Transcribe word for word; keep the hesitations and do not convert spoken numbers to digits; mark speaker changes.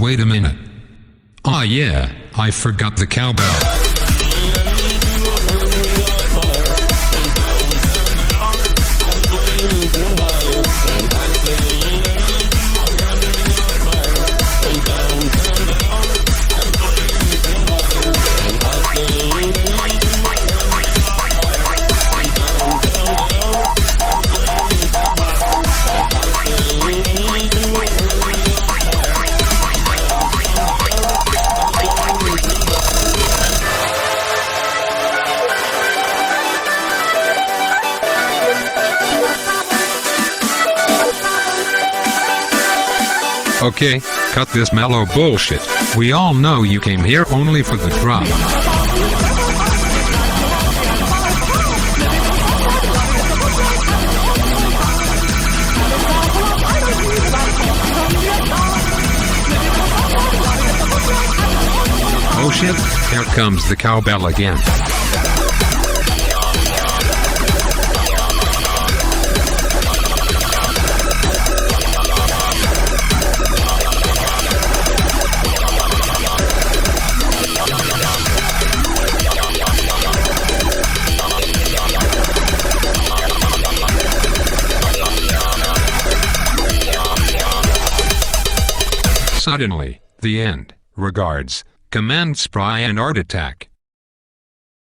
Speaker 1: Wait a minute. Ah yeah, I forgot the cowbell. Okay, cut this mellow bullshit. We all know you came here only for the drama. Oh shit, here comes the cowbell again. Suddenly, the end. Regards, Command Spry and Art Attack.